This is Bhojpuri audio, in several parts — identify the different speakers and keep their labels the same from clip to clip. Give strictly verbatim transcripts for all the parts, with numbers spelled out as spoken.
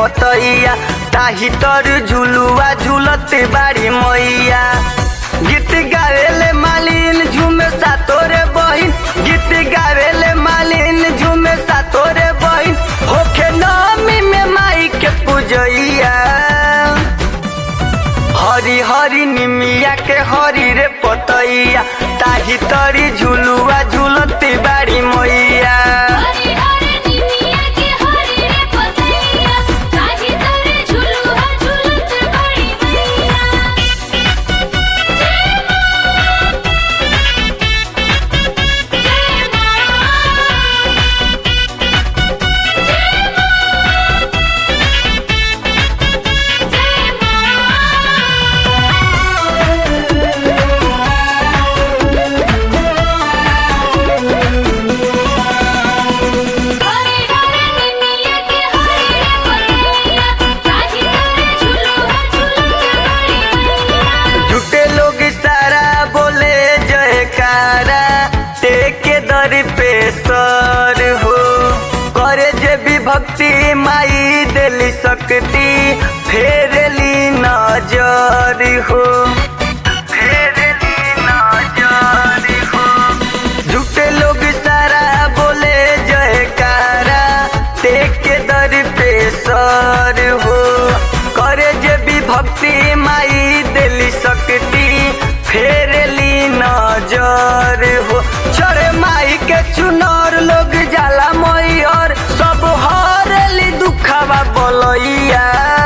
Speaker 1: पतैया ताही तर झुलुआ झुलते बाड़ी मैया। गीत गावेले मालिन झूमे सातोरे बहिन, गीत गावेले मालिन झूमे सातोरे बहिन, होखे नमी में माई के पूजैया। हरी हरी निमिया के हरी रे पतैया ताही तरी झुलुआ झुलते बाड़ी मैया। पे सर हो करे जे भी भक्ति माई देली शक्ति फेरली नजर हो, फेरली नजर हो। झूठे लोग सारा बोले जयकारा टेक के दर पे सर हो करे जे भी भक्ति माई देली शक्ति फेरली नजर हो। चढ़े माई के चुनर लोग जाला मई और सब हरली दुखावा बोलैया।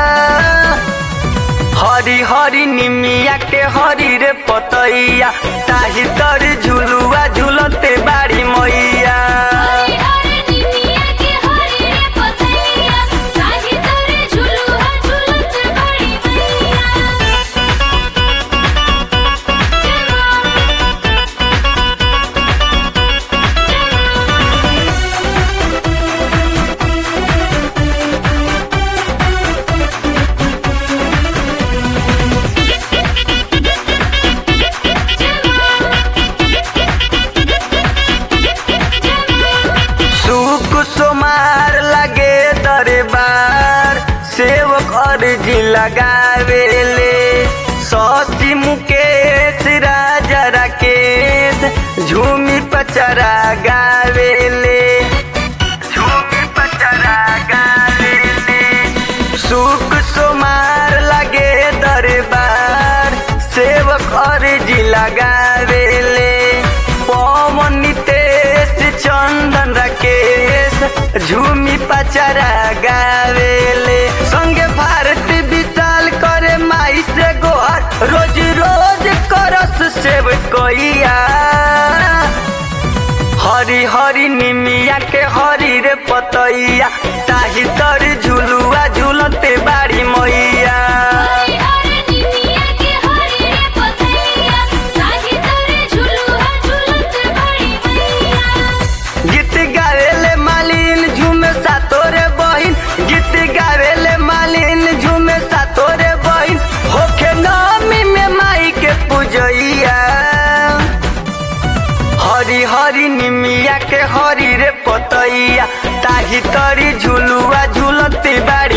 Speaker 1: हरी हरी निमिया के हरी रे पतैया ताही तर झुलुआ झुलते बाड़ी मैया। सोमार लगे दरबार सेवक अर्जी लगावेले, सौसी मुकेश राजा राकेश झूमी पचरा गावेले, झूमी पचरा गावेले। सुख सोमार लगे दरबार सेवक अर्जी लगावेले, पवन नितेश चंदन राकेश झूमी पचरा गावेले। संगे भारती विशाल करे माई से गोहर रोज रोज करस सेव कोइया। हरी हरी निमिया के हरी रे पतैया ताही तर झुलुआ झुलते बाड़ी मैया। गीत गावेले मालिन झूमे सातोरे बहिन, गीत गावेले मालिन झूमे सातोरे बहिन, होखे नमी में माई के पूजैया। हरी हरी निमिया के हरी रे पतैया ताही तरी झुलुआ झुलते बाड़ी।